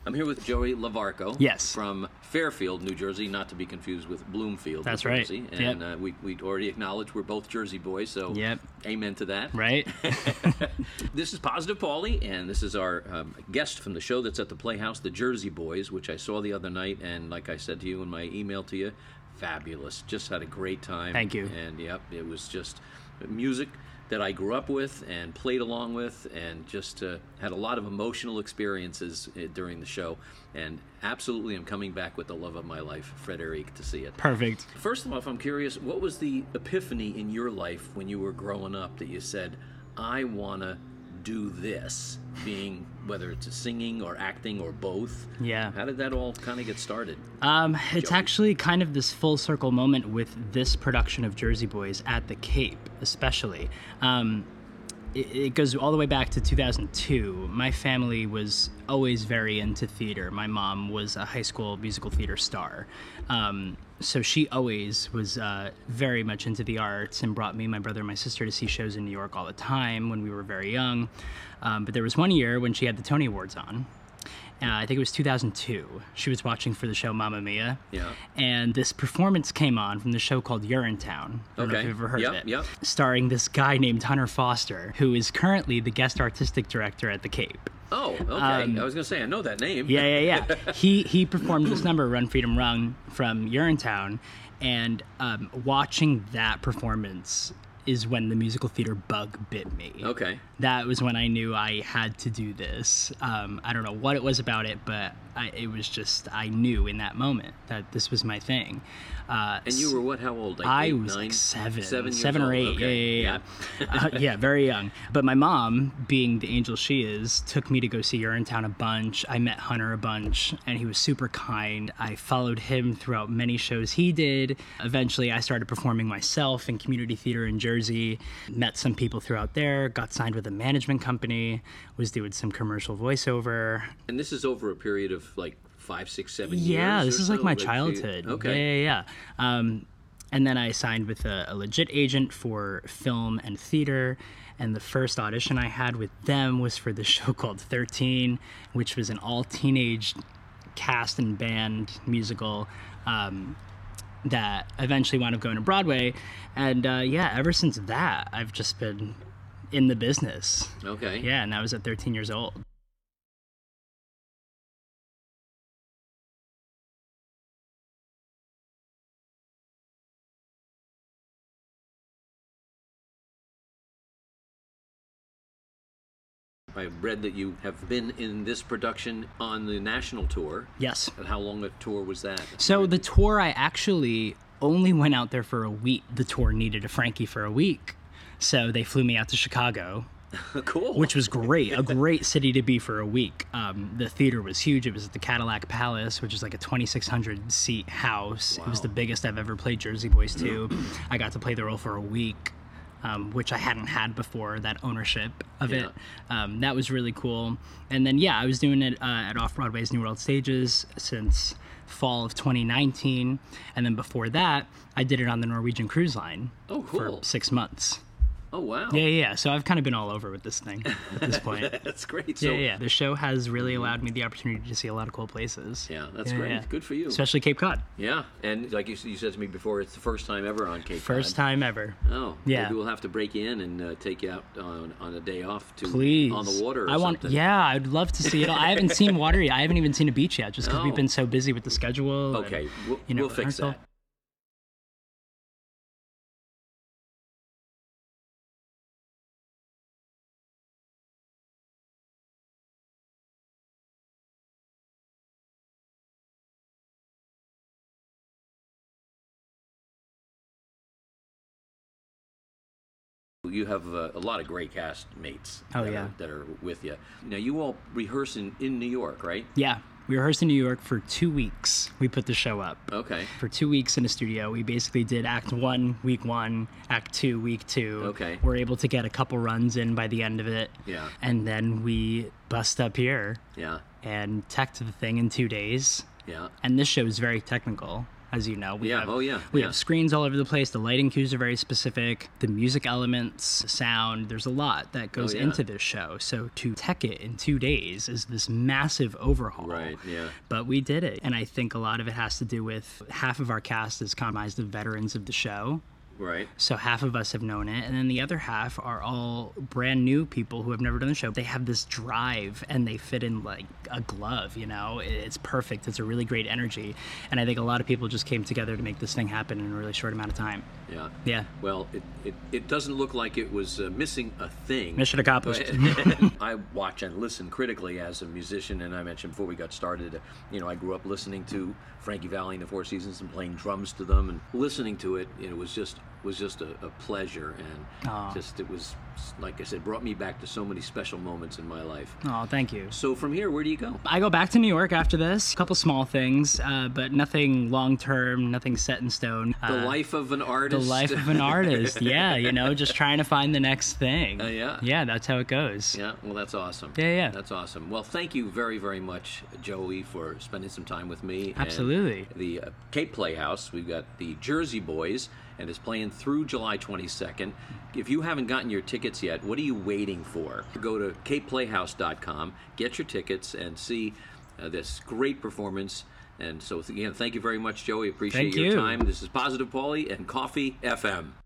I'm here with Joey Lavarco. Yes. From Fairfield, New Jersey, not to be confused with Bloomfield, That's New Jersey. right. And Yep. we already acknowledged we're both Jersey boys, so Yep. amen to that. Right? This is Positive Paulie, and this is our guest from the show that's at the Playhouse, the Jersey Boys, which I saw the other night, and like I said to you in my email to you, fabulous. Just had a great time. Thank you. And yep, it was just music that I grew up with and played along with, and just had a lot of emotional experiences during the show. And absolutely, I'm coming back with the love of my life, Frederic, to see it. Perfect. First of all, I'm curious, what was the epiphany in your life when you were growing up that you said, I want to do this, being whether it's singing or acting or both? Yeah. How did that all kind of get started? It's Joey? actually kind of this full circle moment with this production of Jersey Boys at the Cape, especially. It goes all the way back to 2002. My family was always very into theater. My mom was a high school musical theater star. So she always was very much into the arts and brought me, my brother, and my sister to see shows in New York all the time when we were very young. But there was one year when she had the Tony Awards on. I think it was 2002. She was watching for the show Mamma Mia. Yeah. And this performance came on from the show called Urinetown. I don't know if you've ever heard of it. Yep. Starring this guy named Hunter Foster, who is currently the guest artistic director at the Cape. Oh, okay. I was going to say, I know that name. Yeah. He performed this number, Run Freedom Run, from Urinetown, and watching that performance is when the musical theater bug bit me. Okay. That was when I knew I had to do this. I don't know what it was about it, but I knew in that moment that this was my thing. And you were what, how old? Like I 8, was 9? like 7 7 or 8. Okay. Yeah. Yeah, very young. But my mom, being the angel she is, took me to go see Urinetown a bunch. I met Hunter a bunch, and he was super kind. I followed him throughout many shows he did. Eventually, I started performing myself in community theater in Jersey, met some people throughout there, got signed with a management company, was doing some commercial voiceover. And this is over a period of like 5, 6, 7 years? Yeah, this or is like so? my so childhood. Okay. Yeah. And then I signed with a legit agent for film and theater. And the first audition I had with them was for the show called 13, which was an all-teenage cast and band musical that eventually wound up going to Broadway. And ever since that, I've just been in the business. Okay. Yeah, and I was at 13 years old. I read that you have been in this production on the national tour. Yes. And how long a tour was that? So the tour, I actually only went out there for a week. The tour needed a Frankie for a week. So they flew me out to Chicago. Cool. Which was great. A great city to be for a week. The theater was huge. It was at the Cadillac Palace, which is like a 2,600 seat house. Wow. It was the biggest I've ever played Jersey Boys 2. I got to play the role for a week. Which I hadn't had before, that ownership of it. That was really cool. And then, I was doing it at Off-Broadway's New World Stages since fall of 2019. And then before that, I did it on the Norwegian Cruise Line for 6 months. Oh, wow. Yeah. So I've kind of been all over with this thing at this point. That's great. Yeah. The show has really allowed me the opportunity to see a lot of cool places. Yeah, that's great. Yeah. Good for you. Especially Cape Cod. Yeah, and like you said to me before, it's the first time ever on Cape Cod. First time ever. Oh, Yeah. Maybe we'll have to break you in and take you out on a day off to Please. on the water or something. Yeah, I'd love to see it all. I haven't seen water yet. I haven't even seen a beach yet, just because we've Oh. been so busy with the schedule. Okay, and, we'll fix rehearsal. that. You have a lot of great cast mates that are with you. Now, you all rehearse in New York, right? Yeah. We rehearsed in New York for 2 weeks. We put the show up. Okay. For 2 weeks in a studio. We basically did Act 1, Week 1, Act 2, Week 2. Okay. We're able to get a couple runs in by the end of it. Yeah. And then we bust up here Yeah. and teched the thing in 2 days. Yeah. And this show is very technical. as you know. We Yeah. have, Oh, yeah. We Yeah. have screens all over the place. The lighting cues are very specific. The music elements, sound, there's a lot that goes yeah. into this show. So to tech it in 2 days is this massive overhaul. Right, yeah. But we did it. And I think a lot of it has to do with half of our cast is comprised of veterans of the show. Right. So half of us have known it, and then the other half are all brand new people who have never done the show. They have this drive, and they fit in like a glove, you know? It's perfect. It's a really great energy. And I think a lot of people just came together to make this thing happen in a really short amount of time. Yeah. Yeah. Well, it doesn't look like it was missing a thing. Mission accomplished. I watch and listen critically as a musician, and I mentioned before we got started, I grew up listening to Frankie Valli and the Four Seasons and playing drums to them, and listening to it, was just a pleasure, and it was, like I said, brought me back to so many special moments in my life. Oh, thank you. So from here, where do you go? I go back to New York after this. A couple small things, but nothing long-term, nothing set in stone. The life of an artist. The life of an artist, yeah, just trying to find the next thing. Yeah. Yeah, that's how it goes. Yeah, well, that's awesome. Yeah. That's awesome. Well, thank you very, very much, Joey, for spending some time with me. Absolutely. And the Cape Playhouse, we've got the Jersey Boys, and it's playing through July 22nd. If you haven't gotten your tickets yet, what are you waiting for? Go to capeplayhouse.com, get your tickets, and see this great performance. And so, again, thank you very much, Joey. Appreciate Thank your you. time. This is Positive Paulie and Coffee FM.